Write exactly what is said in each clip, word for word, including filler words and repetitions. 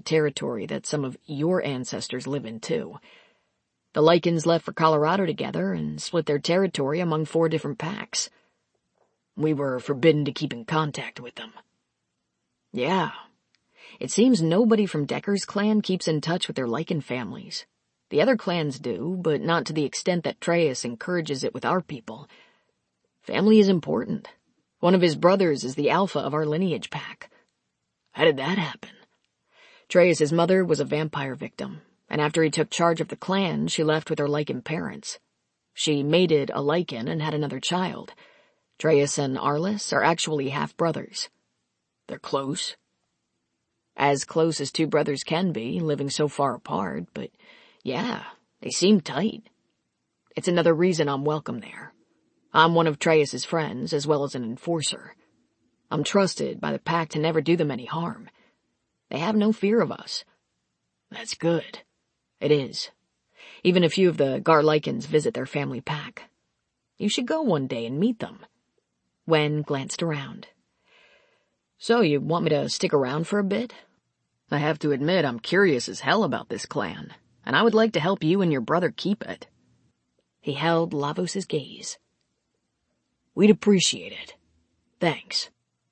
territory that some of your ancestors live in, too. The Lycans left for Colorado together and split their territory among four different packs. We were forbidden to keep in contact with them. Yeah. It seems nobody from Decker's clan keeps in touch with their Lycan families. The other clans do, but not to the extent that Treyas encourages it with our people. Family is important. One of his brothers is the alpha of our lineage pack. How did that happen? Treyas' mother was a vampire victim, and after he took charge of the clan, she left with her Lycan parents. She mated a Lycan and had another child. Treyas and Arliss are actually half-brothers. They're close. As close as two brothers can be, living so far apart, but yeah, they seem tight. It's another reason I'm welcome there. I'm one of Treyas' friends, as well as an enforcer. I'm trusted by the pack to never do them any harm. They have no fear of us. That's good. It is. Even a few of the Gar Lycans visit their family pack. You should go one day and meet them. Wen glanced around. So you want me to stick around for a bit? I have to admit I'm curious as hell about this clan, and I would like to help you and your brother keep it. He held Lavos' gaze. We'd appreciate it. Thanks.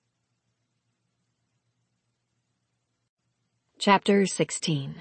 Chapter sixteen.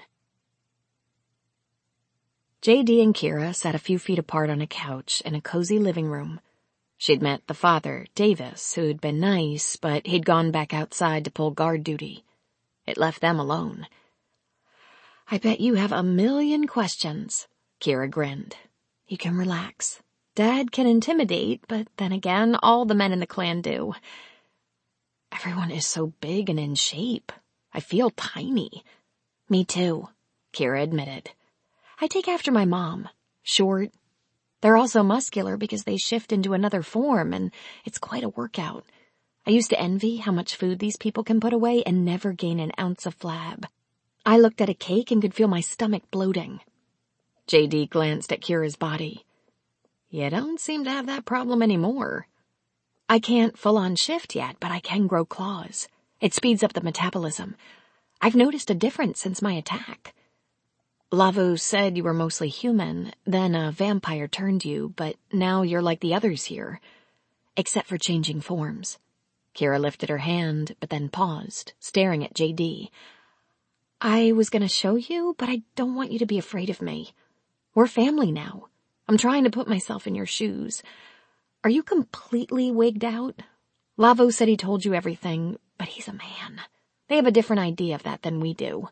J D and Kira sat a few feet apart on a couch in a cozy living room. She'd met the father, Davis, who'd been nice, but he'd gone back outside to pull guard duty. It left them alone. I bet you have a million questions, Kira grinned. You can relax. Dad can intimidate, but then again, all the men in the clan do. Everyone is so big and in shape. I feel tiny. Me too, Kira admitted. I take after my mom. Short. They're also muscular because they shift into another form, and it's quite a workout. I used to envy how much food these people can put away and never gain an ounce of flab. I looked at a cake and could feel my stomach bloating. J D glanced at Kira's body. You don't seem to have that problem anymore. I can't full-on shift yet, but I can grow claws. It speeds up the metabolism. I've noticed a difference since my attack. Lavos said you were mostly human, then a vampire turned you, but now you're like the others here. Except for changing forms. Kira lifted her hand, but then paused, staring at J D. I was gonna show you, but I don't want you to be afraid of me. We're family now. I'm trying to put myself in your shoes. Are you completely wigged out? Lavos said he told you everything, but he's a man. They have a different idea of that than we do.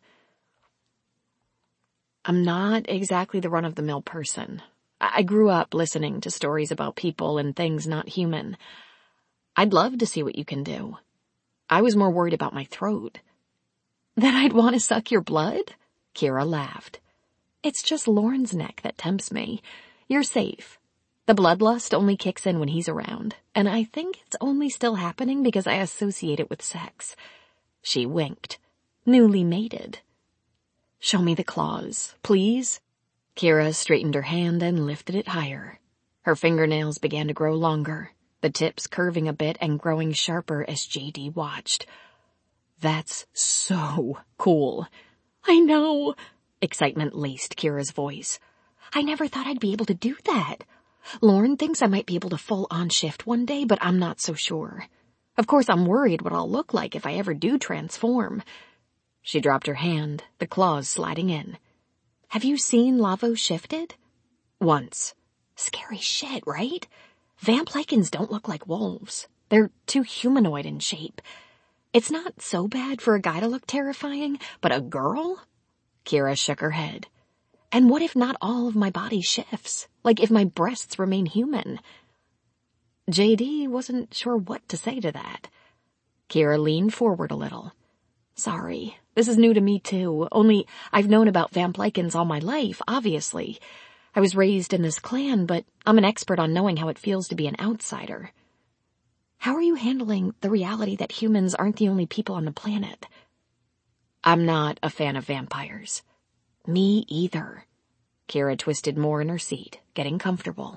I'm not exactly the run-of-the-mill person. I grew up listening to stories about people and things not human. I'd love to see what you can do. I was more worried about my throat. That I'd want to suck your blood? Kira laughed. It's just Lorne's neck that tempts me. You're safe. The bloodlust only kicks in when he's around, and I think it's only still happening because I associate it with sex. She winked. Newly mated. Show me the claws, please. Kira straightened her hand and lifted it higher. Her fingernails began to grow longer, the tips curving a bit and growing sharper as J D watched. That's so cool. I know. Excitement laced Kira's voice. I never thought I'd be able to do that. Lorne thinks I might be able to full-on shift one day, but I'm not so sure. Of course, I'm worried what I'll look like if I ever do transform. She dropped her hand, the claws sliding in. Have you seen Lavos shifted? Once. Scary shit, right? Vamp Lycans don't look like wolves. They're too humanoid in shape. It's not so bad for a guy to look terrifying, but a girl? Kira shook her head. And what if not all of my body shifts? Like if my breasts remain human? J D wasn't sure what to say to that. Kira leaned forward a little. Sorry, this is new to me too, only I've known about Vamp Lycans all my life, obviously. I was raised in this clan, but I'm an expert on knowing how it feels to be an outsider. How are you handling the reality that humans aren't the only people on the planet? I'm not a fan of vampires. Me either. Kira twisted more in her seat, getting comfortable.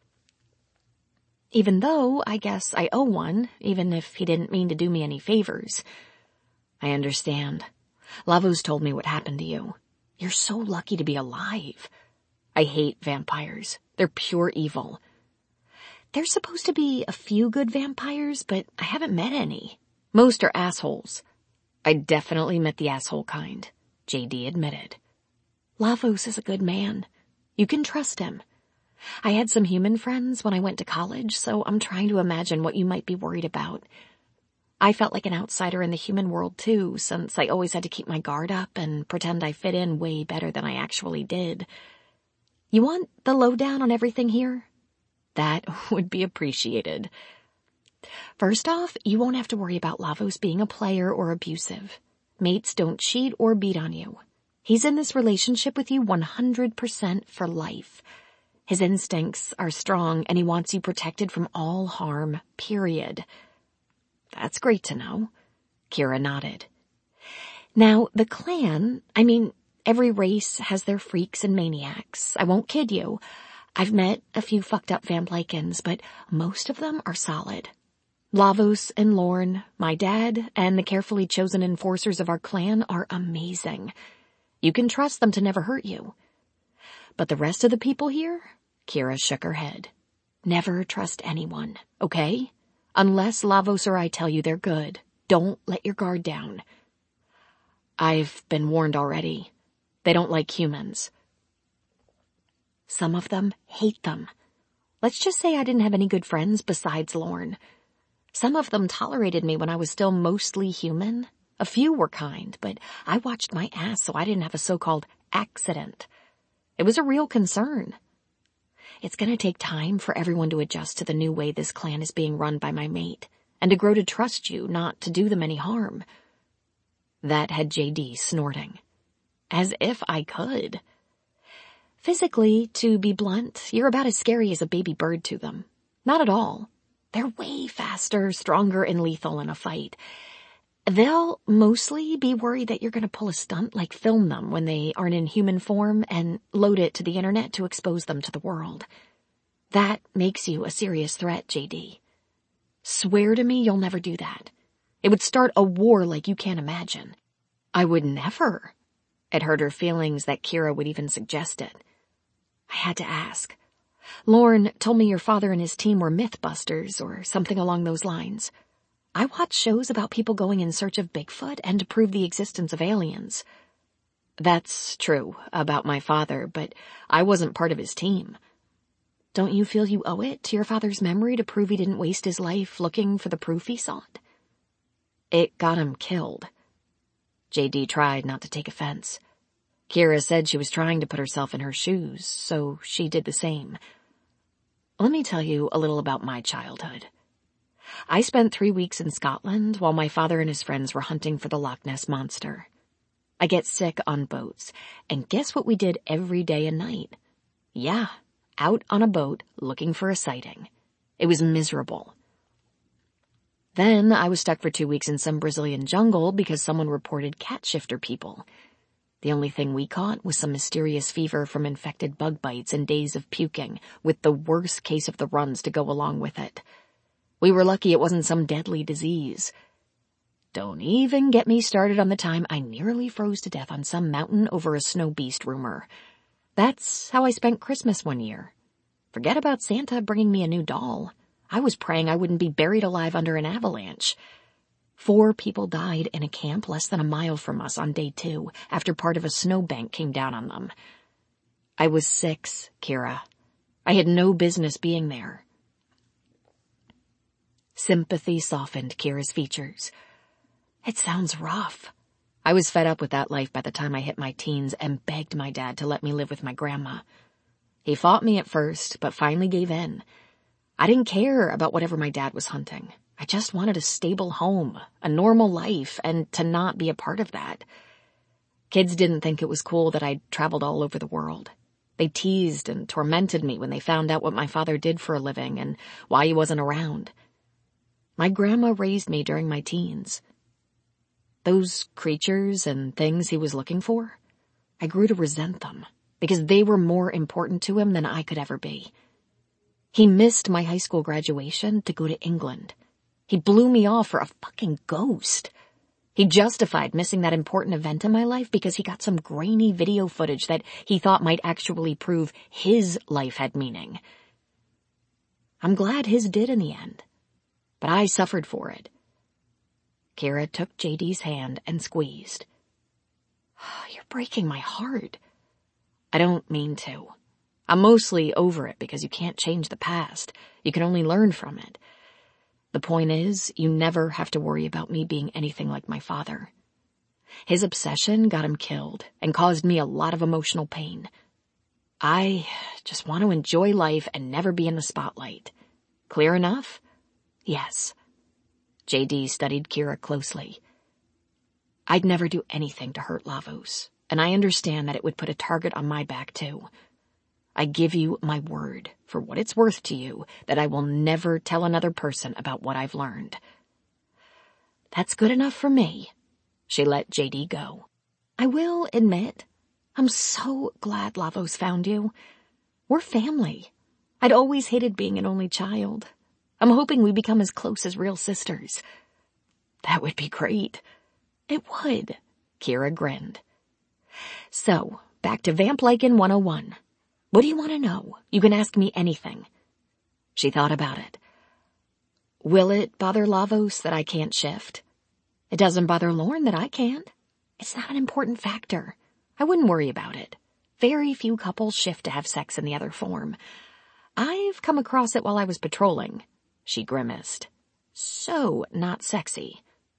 Even though, I guess I owe one, even if he didn't mean to do me any favors. I understand. Lavos told me what happened to you. You're so lucky to be alive. I hate vampires. They're pure evil. There's supposed to be a few good vampires, but I haven't met any. Most are assholes. I definitely met the asshole kind, J D admitted. Lavos is a good man. You can trust him. I had some human friends when I went to college, so I'm trying to imagine what you might be worried about. I felt like an outsider in the human world too, since I always had to keep my guard up and pretend I fit in way better than I actually did. You want the lowdown on everything here? That would be appreciated. First off, you won't have to worry about Lavos being a player or abusive. Mates don't cheat or beat on you. He's in this relationship with you one hundred percent for life. His instincts are strong and he wants you protected from all harm, period. That's great to know. Kira nodded. Now, the clan, I mean, every race has their freaks and maniacs. I won't kid you. I've met a few fucked up Vamplycans, but most of them are solid. Lavos and Lorne, my dad, and the carefully chosen enforcers of our clan are amazing. You can trust them to never hurt you. But the rest of the people here? Kira shook her head. Never trust anyone, okay? Unless Lavos or I tell you they're good. Don't let your guard down. I've been warned already. They don't like humans. Some of them hate them. Let's just say I didn't have any good friends besides Lorne. Some of them tolerated me when I was still mostly human. A few were kind, but I watched my ass so I didn't have a so-called accident. It was a real concern. It's going to take time for everyone to adjust to the new way this clan is being run by my mate, and to grow to trust you, not to do them any harm. That had J D snorting. As if I could. Physically, to be blunt, you're about as scary as a baby bird to them. Not at all. They're way faster, stronger, and lethal in a fight. They'll mostly be worried that you're going to pull a stunt like film them when they aren't in human form and load it to the internet to expose them to the world. That makes you a serious threat, J D. Swear to me you'll never do that. It would start a war like you can't imagine. I would never. It hurt her feelings that Kira would even suggest it. I had to ask. Lorne told me your father and his team were Mythbusters or something along those lines. I watch shows about people going in search of Bigfoot and to prove the existence of aliens. That's true about my father, but I wasn't part of his team. Don't you feel you owe it to your father's memory to prove he didn't waste his life looking for the proof he sought? It got him killed. J D tried not to take offense. Kira said she was trying to put herself in her shoes, so she did the same. Let me tell you a little about my childhood. I spent three weeks in Scotland while my father and his friends were hunting for the Loch Ness Monster. I get sick on boats, and guess what we did every day and night? Yeah, out on a boat looking for a sighting. It was miserable. Then I was stuck for two weeks in some Brazilian jungle because someone reported cat shifter people. The only thing we caught was some mysterious fever from infected bug bites and days of puking, with the worst case of the runs to go along with it. We were lucky it wasn't some deadly disease. Don't even get me started on the time I nearly froze to death on some mountain over a snow beast rumor. That's how I spent Christmas one year. Forget about Santa bringing me a new doll. I was praying I wouldn't be buried alive under an avalanche. Four people died in a camp less than a mile from us on day two after part of a snowbank came down on them. I was six, Kira. I had no business being there. Sympathy softened Kira's features. It sounds rough. I was fed up with that life by the time I hit my teens and begged my dad to let me live with my grandma. He fought me at first, but finally gave in. I didn't care about whatever my dad was hunting. I just wanted a stable home, a normal life, and to not be a part of that. Kids didn't think it was cool that I'd traveled all over the world. They teased and tormented me when they found out what my father did for a living and why he wasn't around. My grandma raised me during my teens. Those creatures and things he was looking for, I grew to resent them because they were more important to him than I could ever be. He missed my high school graduation to go to England. He blew me off for a fucking ghost. He justified missing that important event in my life because he got some grainy video footage that he thought might actually prove his life had meaning. I'm glad his did in the end, but I suffered for it. Kira took J D's hand and squeezed. You're breaking my heart. I don't mean to. I'm mostly over it because you can't change the past. You can only learn from it. The point is, you never have to worry about me being anything like my father. His obsession got him killed and caused me a lot of emotional pain. I just want to enjoy life and never be in the spotlight. Clear enough? Yes. J D studied Kira closely. I'd never do anything to hurt Lavos, and I understand that it would put a target on my back too. I give you my word, for what it's worth to you, that I will never tell another person about what I've learned. That's good enough for me. She let J D go. I will admit, I'm so glad Lavos found you. We're family. I'd always hated being an only child. I'm hoping we become as close as real sisters. That would be great. It would. Kira grinned. So, back to Vamplycan one oh one. What do you want to know? You can ask me anything. She thought about it. Will it bother Lavos that I can't shift? It doesn't bother Lorne that I can't. It's not an important factor. I wouldn't worry about it. Very few couples shift to have sex in the other form. I've come across it while I was patrolling. She grimaced. So not sexy.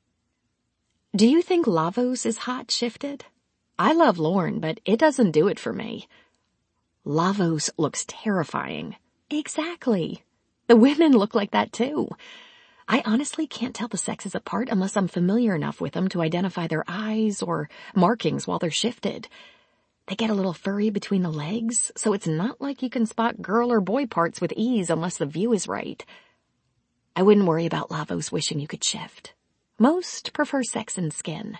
Do you think Lavos is hot shifted? I love Lorne, but it doesn't do it for me. Lavos looks terrifying. Exactly. The women look like that too. I honestly can't tell the sexes apart unless I'm familiar enough with them to identify their eyes or markings while they're shifted. They get a little furry between the legs, so it's not like you can spot girl or boy parts with ease unless the view is right. I wouldn't worry about Lavos wishing you could shift. Most prefer sex and skin.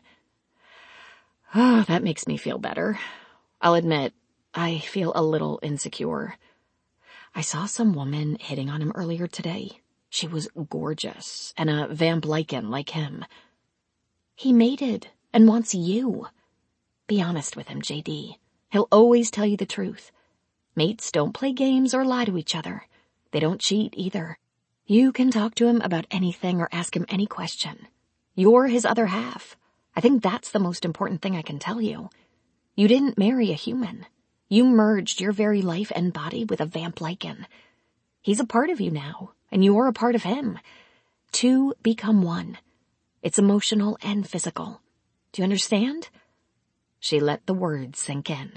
Oh, that makes me feel better. I'll admit, I feel a little insecure. I saw some woman hitting on him earlier today. She was gorgeous and a Vamplycan like him. He mated and wants you. Be honest with him, J D. He'll always tell you the truth. Mates don't play games or lie to each other. They don't cheat either. You can talk to him about anything or ask him any question. You're his other half. I think that's the most important thing I can tell you. You didn't marry a human. You merged your very life and body with a Vamplycan. He's a part of you now, and you're a part of him. Two become one. It's emotional and physical. Do you understand? She let the words sink in.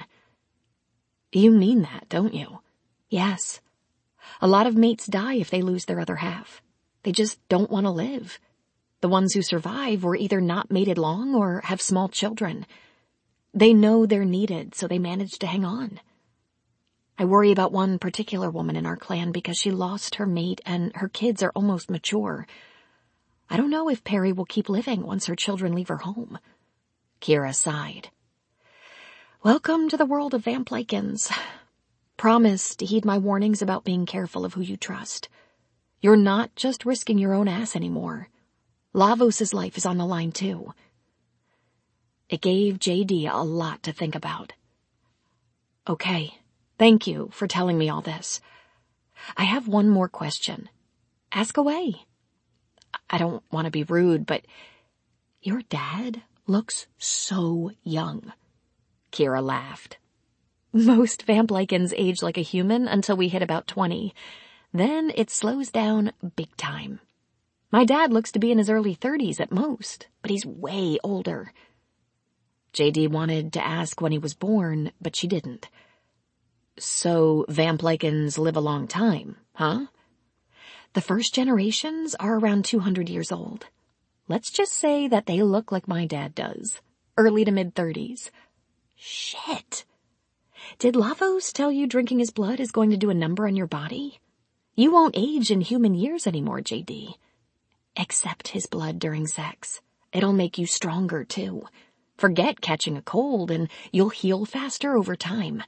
You mean that, don't you? Yes. A lot of mates die if they lose their other half. They just don't want to live. The ones who survive were either not mated long or have small children. They know they're needed, so they manage to hang on. I worry about one particular woman in our clan because she lost her mate and her kids are almost mature. I don't know if Perry will keep living once her children leave her home. Kira sighed. Welcome to the world of Vamplycans. Promise to heed my warnings about being careful of who you trust. You're not just risking your own ass anymore. Lavos' life is on the line too. It gave J D a lot to think about. Okay, thank you for telling me all this. I have one more question. Ask away. I don't want to be rude, but your dad looks so young. Kira laughed. Most Vamplycans age like a human until we hit about twenty. Then it slows down big time. My dad looks to be in his early thirties at most, but he's way older. J D wanted to ask when he was born, but she didn't. So Vamplycans live a long time, huh? The first generations are around two hundred years old. Let's just say that they look like my dad does, early to mid-thirties. Shit. Did Lavos tell you drinking his blood is going to do a number on your body? You won't age in human years anymore, J D. Accept his blood during sex. It'll make you stronger, too. Forget catching a cold, and you'll heal faster over time.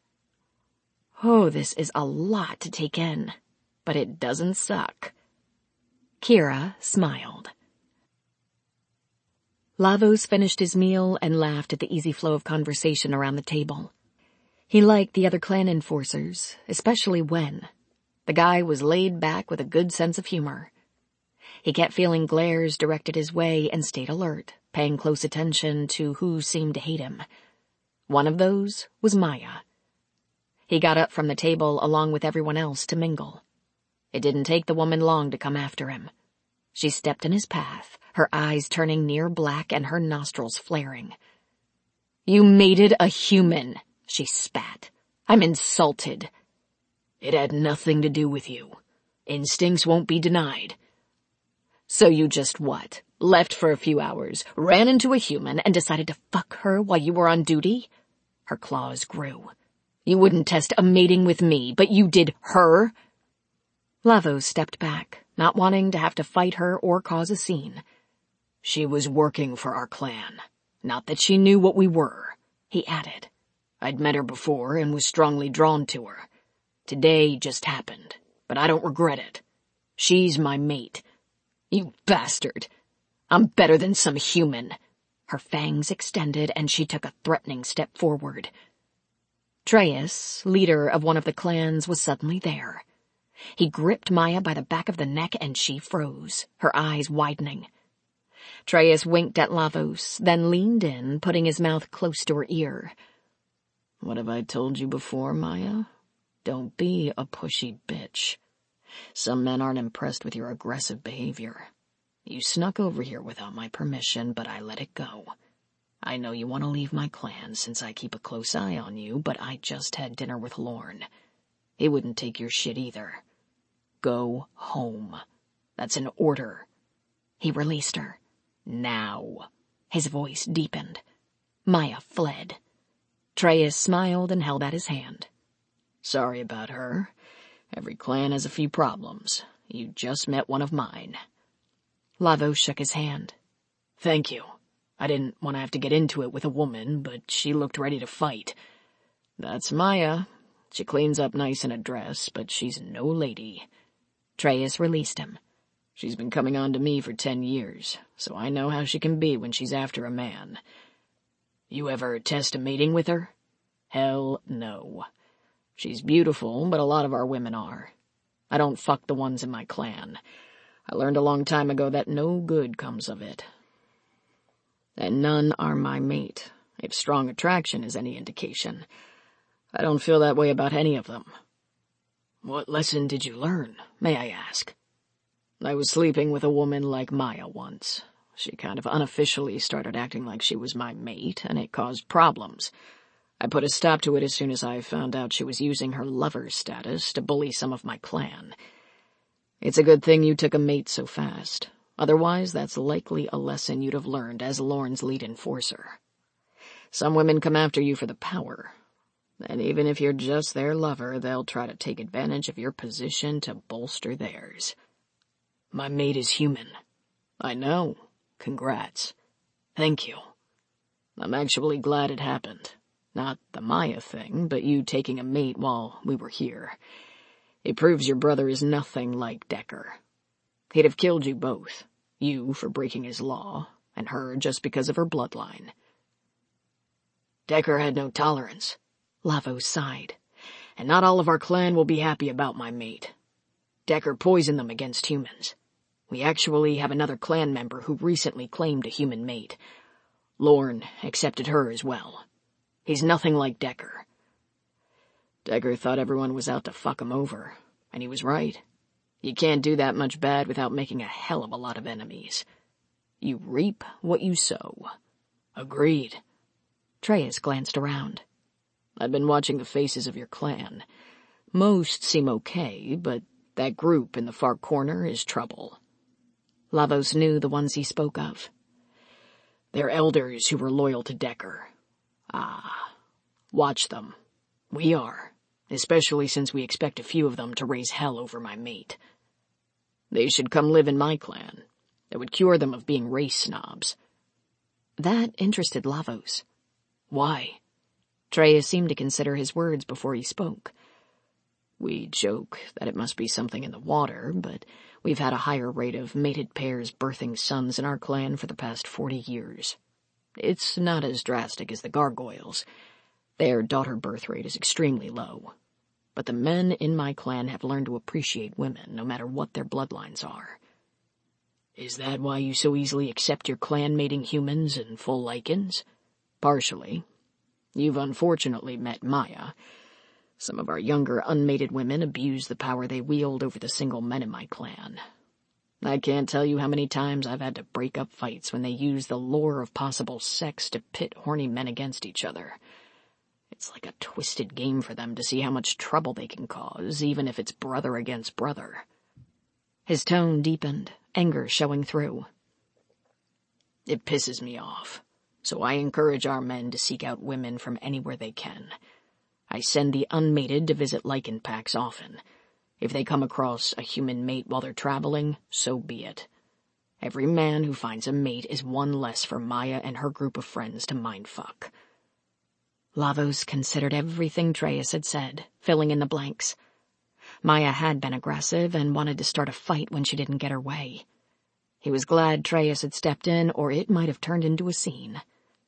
Oh, this is a lot to take in, but it doesn't suck. Kira smiled. Lavos finished his meal and laughed at the easy flow of conversation around the table. He liked the other clan enforcers, especially Wen. The guy was laid back with a good sense of humor. He kept feeling glares directed his way and stayed alert, paying close attention to who seemed to hate him. One of those was Maya. He got up from the table along with everyone else to mingle. It didn't take the woman long to come after him. She stepped in his path, her eyes turning near black and her nostrils flaring. "You mated a human," she spat. "I'm insulted." "It had nothing to do with you. Instincts won't be denied." "So you just what? Left for a few hours, ran into a human, and decided to fuck her while you were on duty?" Her claws grew. "You wouldn't test a mating with me, but you did her?" Lavos stepped back, not wanting to have to fight her or cause a scene. "She was working for our clan. Not that she knew what we were," he added. "I'd met her before and was strongly drawn to her. Today just happened, but I don't regret it. She's my mate." "You bastard! I'm better than some human." Her fangs extended and she took a threatening step forward. Treyas, leader of one of the clans, was suddenly there. He gripped Maya by the back of the neck and she froze, her eyes widening. Treyas winked at Lavos, then leaned in, putting his mouth close to her ear. "What have I told you before, Maya? Don't be a pushy bitch. Some men aren't impressed with your aggressive behavior. You snuck over here without my permission, but I let it go. I know you want to leave my clan since I keep a close eye on you, but I just had dinner with Lorne. He wouldn't take your shit either. Go home. That's an order." He released her. "Now." His voice deepened. Maya fled. Treyas smiled and held out his hand. "Sorry about her. Every clan has a few problems. You just met one of mine." Lavos shook his hand. "Thank you. I didn't want to have to get into it with a woman, but she looked ready to fight. That's Maya. She cleans up nice in a dress, but she's no lady." Treyas released him. "She's been coming on to me for ten years, so I know how she can be when she's after a man. You ever test a mating with her?" "Hell no. She's beautiful, but a lot of our women are. I don't fuck the ones in my clan. I learned a long time ago that no good comes of it. And none are my mate, if strong attraction is any indication. I don't feel that way about any of them." "What lesson did you learn, may I ask?" "I was sleeping with a woman like Maya once. She kind of unofficially started acting like she was my mate, and it caused problems. I put a stop to it as soon as I found out she was using her lover status to bully some of my clan. It's a good thing you took a mate so fast. Otherwise, that's likely a lesson you'd have learned as Lorne's lead enforcer. Some women come after you for the power, and even if you're just their lover, they'll try to take advantage of your position to bolster theirs." "My mate is human." "I know. Congrats." "Thank you. I'm actually glad it happened. Not the Maya thing, but you taking a mate while we were here. It proves your brother is nothing like Decker. He'd have killed you both, you for breaking his law, and her just because of her bloodline." "Decker had no tolerance," Lavos sighed, "and not all of our clan will be happy about my mate. Decker poisoned them against humans. We actually have another clan member who recently claimed a human mate. Lorne accepted her as well. He's nothing like Decker." "Decker thought everyone was out to fuck him over, and he was right. You can't do that much bad without making a hell of a lot of enemies. You reap what you sow." "Agreed." Treyas glanced around. "I've been watching the faces of your clan. Most seem okay, but that group in the far corner is trouble." Lavos knew the ones he spoke of. "They're elders who were loyal to Decker. Ah, watch them. We are, especially since we expect a few of them to raise hell over my mate. They should come live in my clan. It would cure them of being race snobs." That interested Lavos. "Why?" Treyas seemed to consider his words before he spoke. We joke that it must be something in the water, but we've had a higher rate of mated pairs birthing sons in our clan for the past forty years. It's not as drastic as the gargoyles. Their daughter birth rate is extremely low. But the men in my clan have learned to appreciate women, no matter what their bloodlines are. Is that why you so easily accept your clan mating humans and full Lycans? Partially. You've unfortunately met Maya. Some of our younger unmated women abuse the power they wield over the single men in my clan. I can't tell you how many times I've had to break up fights when they use the lure of possible sex to pit horny men against each other. It's like a twisted game for them to see how much trouble they can cause, even if it's brother against brother. His tone deepened, anger showing through. It pisses me off, so I encourage our men to seek out women from anywhere they can. I send the unmated to visit Lycan packs often. If they come across a human mate while they're traveling, so be it. Every man who finds a mate is one less for Maya and her group of friends to mindfuck. Lavos considered everything Treyas had said, filling in the blanks. Maya had been aggressive and wanted to start a fight when she didn't get her way. He was glad Treyas had stepped in, or it might have turned into a scene.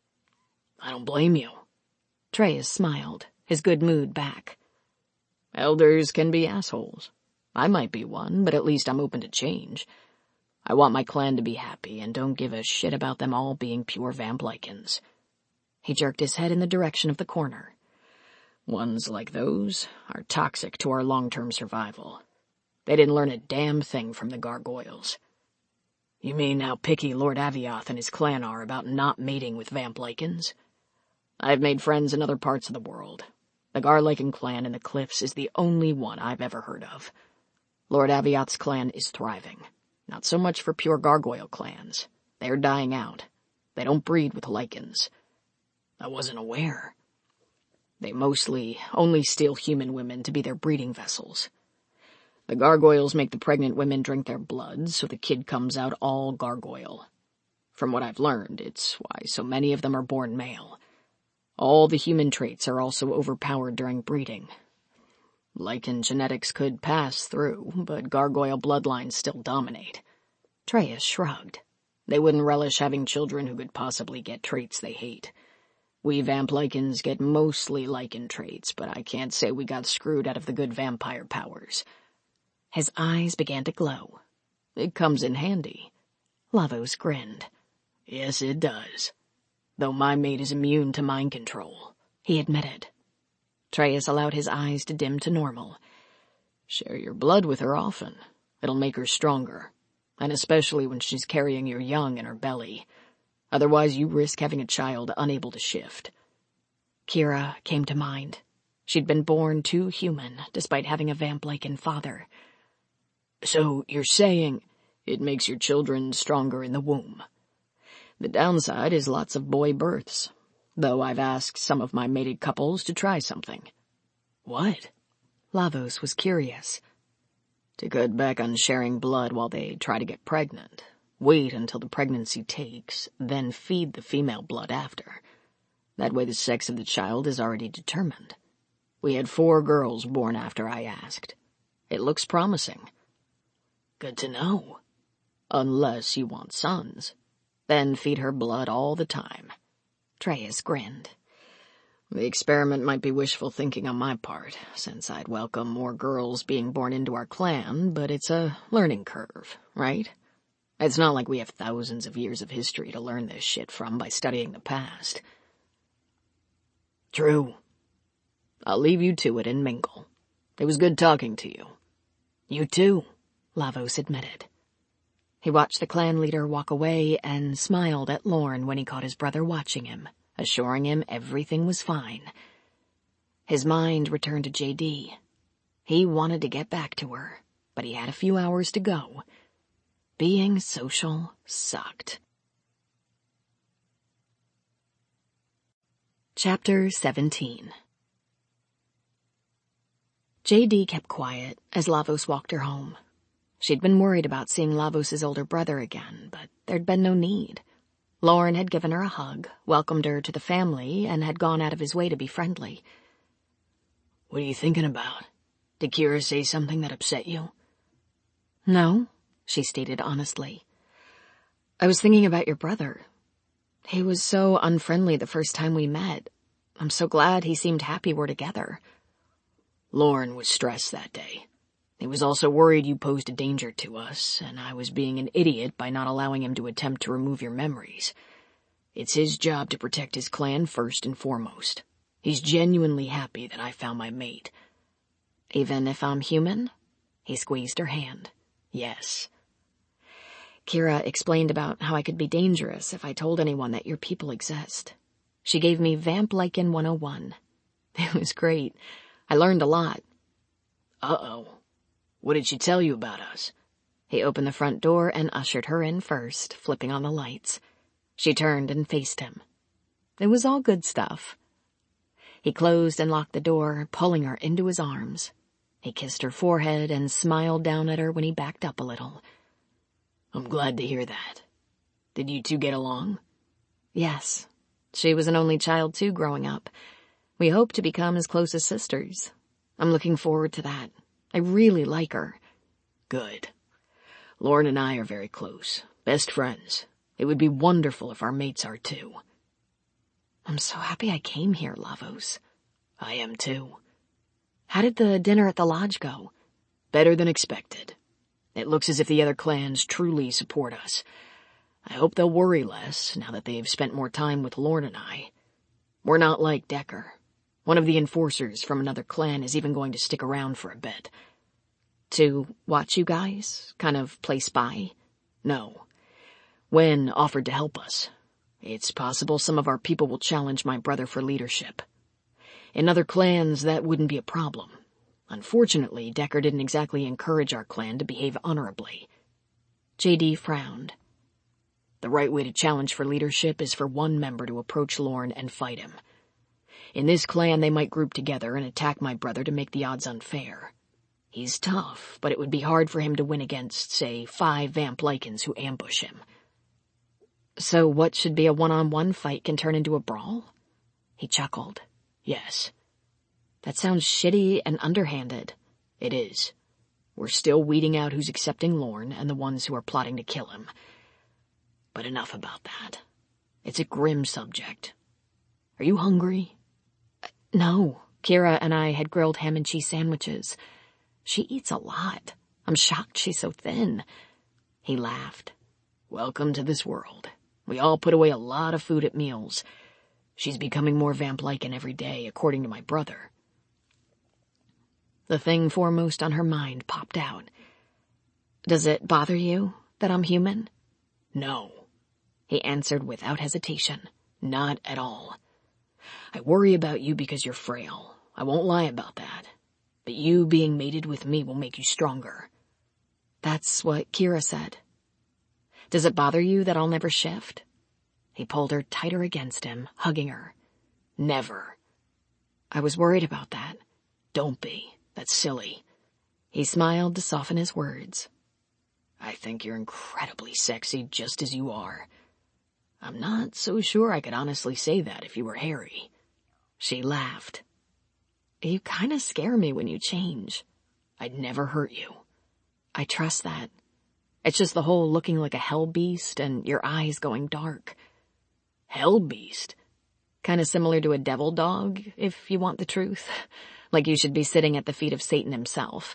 I don't blame you. Treyas smiled, his good mood back. Elders can be assholes. I might be one, but at least I'm open to change. I want my clan to be happy and don't give a shit about them all being pure Vamplycans. He jerked his head in the direction of the corner. Ones like those are toxic to our long-term survival. They didn't learn a damn thing from the gargoyles. You mean how picky Lord Avioth and his clan are about not mating with Vamplycans? I've made friends in other parts of the world. The Garlycan clan in the cliffs is the only one I've ever heard of. Lord Avioth's clan is thriving. Not so much for pure gargoyle clans. They're dying out. They don't breed with Lycans. I wasn't aware. They mostly only steal human women to be their breeding vessels. The gargoyles make the pregnant women drink their blood, so the kid comes out all gargoyle. From what I've learned, it's why so many of them are born male. All the human traits are also overpowered during breeding. Lycan genetics could pass through, but gargoyle bloodlines still dominate. Treyas shrugged. They wouldn't relish having children who could possibly get traits they hate. We Vamplycans get mostly Lycan traits, but I can't say we got screwed out of the good vampire powers. His eyes began to glow. It comes in handy. Lavos grinned. Yes, it does. Though my mate is immune to mind control, he admitted. Treyas allowed his eyes to dim to normal. Share your blood with her often. It'll make her stronger, and especially when she's carrying your young in her belly. Otherwise you risk having a child unable to shift. Kira came to mind. She'd been born too human, despite having a Vamplycan father. So you're saying it makes your children stronger in the womb. The downside is lots of boy births, though I've asked some of my mated couples to try something. What? Lavos was curious. To cut back on sharing blood while they try to get pregnant. Wait until the pregnancy takes, then feed the female blood after. That way the sex of the child is already determined. We had four girls born after I asked. It looks promising. Good to know. Unless you want sons. Then feed her blood all the time. Treyas grinned. The experiment might be wishful thinking on my part, since I'd welcome more girls being born into our clan, but it's a learning curve, right? It's not like we have thousands of years of history to learn this shit from by studying the past. True. I'll leave you to it and mingle. It was good talking to you. You too, Lavos admitted. He watched the clan leader walk away and smiled at Lorne when he caught his brother watching him, assuring him everything was fine. His mind returned to J D. He wanted to get back to her, but he had a few hours to go. Being social sucked. Chapter seventeen. J D kept quiet as Lavos walked her home. She'd been worried about seeing Lavos' older brother again, but there'd been no need. Lorne had given her a hug, welcomed her to the family, and had gone out of his way to be friendly. What are you thinking about? Did Kira say something that upset you? No, she stated honestly. I was thinking about your brother. He was so unfriendly the first time we met. I'm so glad he seemed happy we're together. Lorne was stressed that day. He was also worried you posed a danger to us, and I was being an idiot by not allowing him to attempt to remove your memories. It's his job to protect his clan first and foremost. He's genuinely happy that I found my mate. Even if I'm human? He squeezed her hand. Yes. Kira explained about how I could be dangerous if I told anyone that your people exist. She gave me Vamp Lycan one oh one. It was great. I learned a lot. Uh-oh. What did she tell you about us? He opened the front door and ushered her in first, flipping on the lights. She turned and faced him. It was all good stuff. He closed and locked the door, pulling her into his arms. He kissed her forehead and smiled down at her when he backed up a little. I'm glad to hear that. Did you two get along? Yes. She was an only child too growing up. We hope to become as close as sisters. I'm looking forward to that. I really like her. Good. Lorne and I are very close. Best friends. It would be wonderful if our mates are too. I'm so happy I came here, Lavos. I am too. How did the dinner at the lodge go? Better than expected. It looks as if the other clans truly support us. I hope they'll worry less now that they've spent more time with Lorne and I. We're not like Decker. One of the enforcers from another clan is even going to stick around for a bit. To watch you guys? Kind of play spy? No. Wen offered to help us. It's possible some of our people will challenge my brother for leadership. In other clans, that wouldn't be a problem. Unfortunately, Decker didn't exactly encourage our clan to behave honorably. J D frowned. The right way to challenge for leadership is for one member to approach Lorne and fight him. In this clan, they might group together and attack my brother to make the odds unfair. He's tough, but it would be hard for him to win against, say, five Vamp Lycans who ambush him. So what should be a one-on-one fight can turn into a brawl? He chuckled. Yes. That sounds shitty and underhanded. It is. We're still weeding out who's accepting Lorne and the ones who are plotting to kill him. But enough about that. It's a grim subject. Are you hungry? Uh, no. Kira and I had grilled ham and cheese sandwiches. She eats a lot. I'm shocked she's so thin. He laughed. Welcome to this world. We all put away a lot of food at meals. She's becoming more Vamp-Lycan every day, according to my brother. The thing foremost on her mind popped out. Does it bother you that I'm human? No, he answered without hesitation. Not at all. I worry about you because you're frail. I won't lie about that. But you being mated with me will make you stronger. That's what Kira said. Does it bother you that I'll never shift? He pulled her tighter against him, hugging her. Never. I was worried about that. Don't be. That's silly. He smiled to soften his words. I think you're incredibly sexy just as you are. I'm not so sure I could honestly say that if you were hairy. She laughed. You kind of scare me when you change. I'd never hurt you. I trust that. It's just the whole looking like a hell beast and your eyes going dark. Hell beast? Kind of similar to a devil dog, if you want the truth. Like you should be sitting at the feet of Satan himself.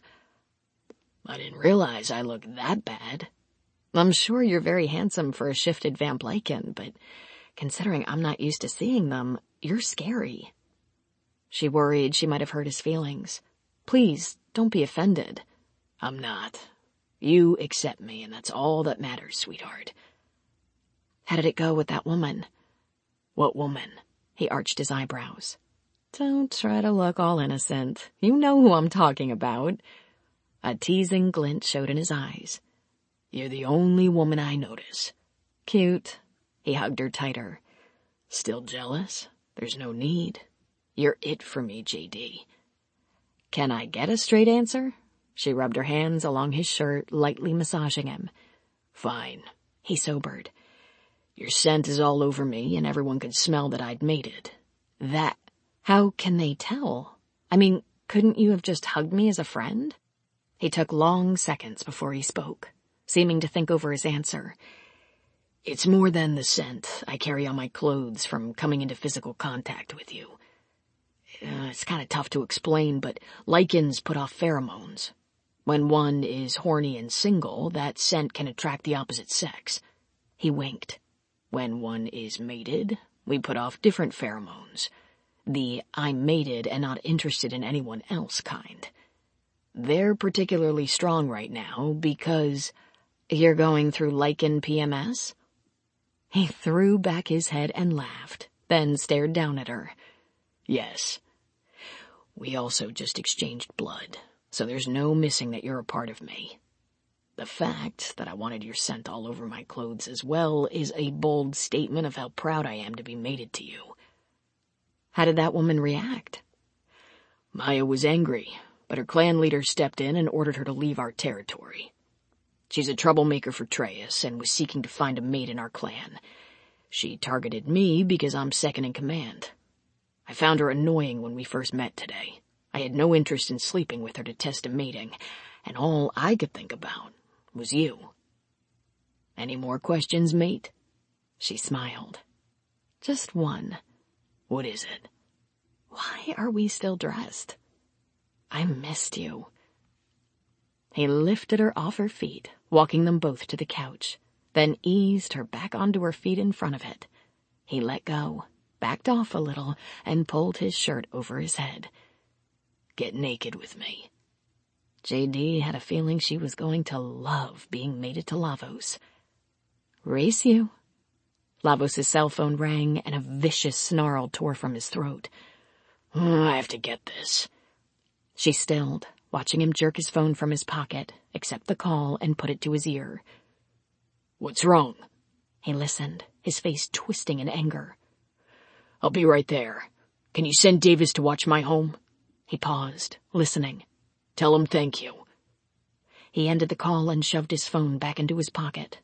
I didn't realize I looked that bad. I'm sure you're very handsome for a shifted Vamp Lycan, but considering I'm not used to seeing them, you're scary. She worried she might have hurt his feelings. Please, don't be offended. I'm not. You accept me, and that's all that matters, sweetheart. How did it go with that woman? What woman? He arched his eyebrows. Don't try to look all innocent. You know who I'm talking about. A teasing glint showed in his eyes. You're the only woman I notice. Cute. He hugged her tighter. Still jealous? There's no need. You're it for me, J D. Can I get a straight answer? She rubbed her hands along his shirt, lightly massaging him. Fine. He sobered. Your scent is all over me, and everyone could smell that I'd mated. That. How can they tell? I mean, Couldn't you have just hugged me as a friend? He took long seconds before he spoke, seeming to think over his answer. It's more than the scent I carry on my clothes from coming into physical contact with you. Uh, it's kind of tough to explain, but lichens put off pheromones. When one is horny and single, that scent can attract the opposite sex. He winked. When one is mated, we put off different pheromones. The I'm mated and not interested in anyone else kind. They're particularly strong right now because... You're going through lichen P M S? He threw back his head and laughed, then stared down at her. Yes. We also just exchanged blood, so there's no missing that you're a part of me. The fact that I wanted your scent all over my clothes as well is a bold statement of how proud I am to be mated to you. How did that woman react? Maya was angry, but her clan leader stepped in and ordered her to leave our territory. She's a troublemaker for Treyas and was seeking to find a mate in our clan. She targeted me because I'm second in command. I found her annoying when we first met today. I had no interest in sleeping with her to test a mating, and all I could think about was you. Any more questions, mate? She smiled. Just one. What is it? Why are we still dressed? I missed you. He lifted her off her feet, walking them both to the couch, then eased her back onto her feet in front of it. He let go, backed off a little, and pulled his shirt over his head. Get naked with me. J D had a feeling she was going to love being mated to Lavos. Race you. Lavos' cell phone rang, and a vicious snarl tore from his throat. Oh, I have to get this. She stilled, watching him jerk his phone from his pocket, accept the call, and put it to his ear. What's wrong? He listened, his face twisting in anger. I'll be right there. Can you send Davis to watch my home? He paused, listening. Tell him thank you. He ended the call and shoved his phone back into his pocket.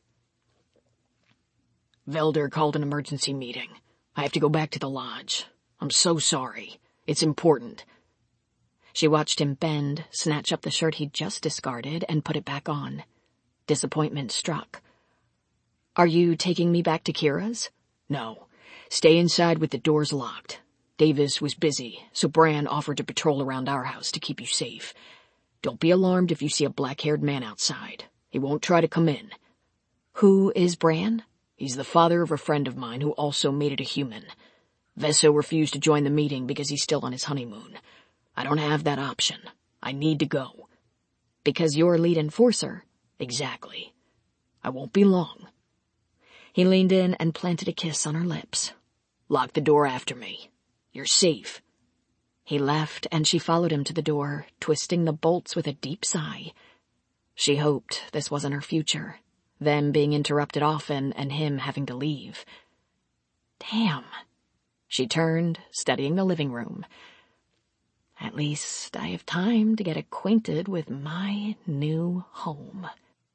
Velder called an emergency meeting. I have to go back to the lodge. I'm so sorry. It's important. She watched him bend, snatch up the shirt he'd just discarded, and put it back on. Disappointment struck. Are you taking me back to Kira's? No. Stay inside with the doors locked. Davis was busy, so Bran offered to patrol around our house to keep you safe. Don't be alarmed if you see a black-haired man outside. He won't try to come in. Who is Bran? He's the father of a friend of mine who also mated a human. Vesso refused to join the meeting because he's still on his honeymoon. I don't have that option. I need to go. Because you're lead enforcer? Exactly. I won't be long. He leaned in and planted a kiss on her lips. Lock the door after me. You're safe. He left, and she followed him to the door, twisting the bolts with a deep sigh. She hoped this wasn't her future, them being interrupted often and him having to leave. Damn. She turned, studying the living room. At least I have time to get acquainted with my new home.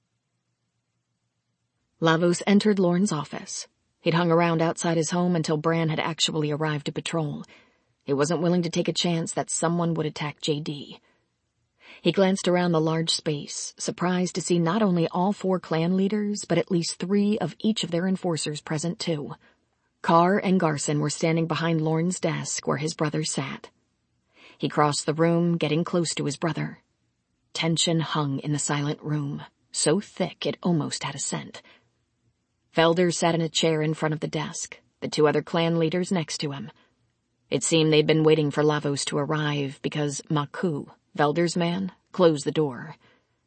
Lavos entered Lorne's office. He'd hung around outside his home until Bran had actually arrived to patrol. He wasn't willing to take a chance that someone would attack J D. He glanced around the large space, surprised to see not only all four clan leaders, but at least three of each of their enforcers present too. Carr and Garson were standing behind Lorne's desk where his brother sat. He crossed the room, getting close to his brother. Tension hung in the silent room, so thick it almost had a scent. Velder sat in a chair in front of the desk, the two other clan leaders next to him. It seemed they'd been waiting for Lavos to arrive because Maku, Velder's man, closed the door.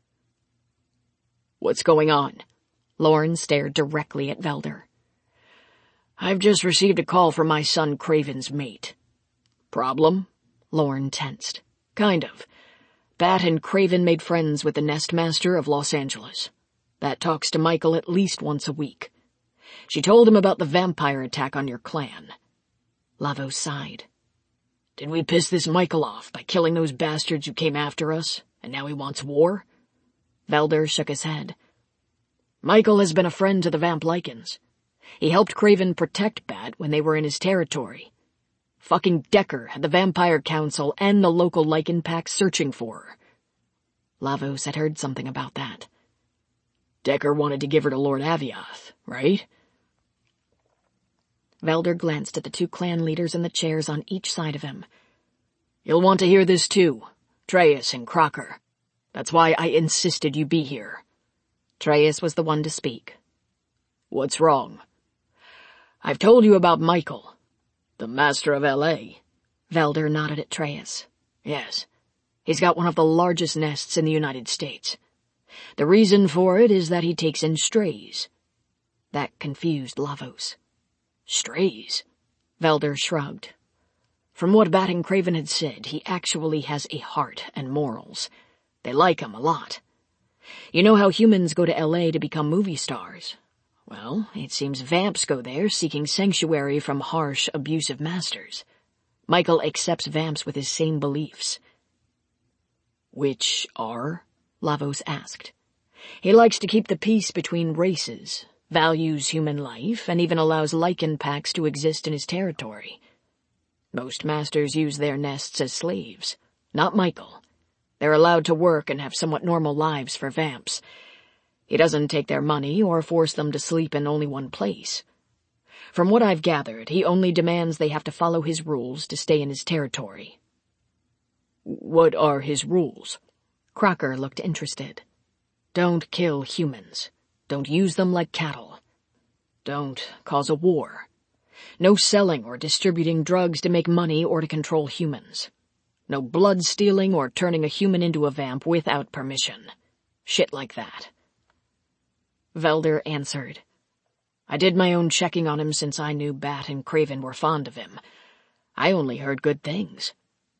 What's going on? Lorne stared directly at Velder. I've just received a call from my son Craven's mate. Problem? Lorne tensed. Kind of. Bat and Craven made friends with the Nestmaster of Los Angeles. Bat talks to Michael at least once a week. She told him about the vampire attack on your clan. Lavos sighed. Did we piss this Michael off by killing those bastards who came after us, and now he wants war? Velder shook his head. Michael has been a friend to the Vamp Lycans. He helped Craven protect Bat when they were in his territory. Fucking Decker had the Vampire Council and the local Lycan Pack searching for her. Lavos had heard something about that. Decker wanted to give her to Lord Avioth, right? Velder glanced at the two clan leaders in the chairs on each side of him. You'll want to hear this too, Treyas and Crocker. That's why I insisted you be here. Treyas was the one to speak. What's wrong? I've told you about Michael, the master of L A. Velder nodded at Treyas. Yes. He's got one of the largest nests in the United States. The reason for it is that he takes in strays. That confused Lavos. Strays? Velder shrugged. From what Bat and Craven had said, he actually has a heart and morals. They like him a lot. You know how humans go to L A to become movie stars? Well, it seems vamps go there seeking sanctuary from harsh, abusive masters. Michael accepts vamps with his same beliefs. Which are? Lavos asked. He likes to keep the peace between races, values human life, and even allows Lycan packs to exist in his territory. Most masters use their nests as slaves. Not Michael. They're allowed to work and have somewhat normal lives for vamps. He doesn't take their money or force them to sleep in only one place. From what I've gathered, he only demands they have to follow his rules to stay in his territory. What are his rules? Crocker looked interested. Don't kill humans. Don't use them like cattle. Don't cause a war. No selling or distributing drugs to make money or to control humans. No blood stealing or turning a human into a vamp without permission. Shit like that. Velder answered. I did my own checking on him since I knew Bat and Craven were fond of him. I only heard good things.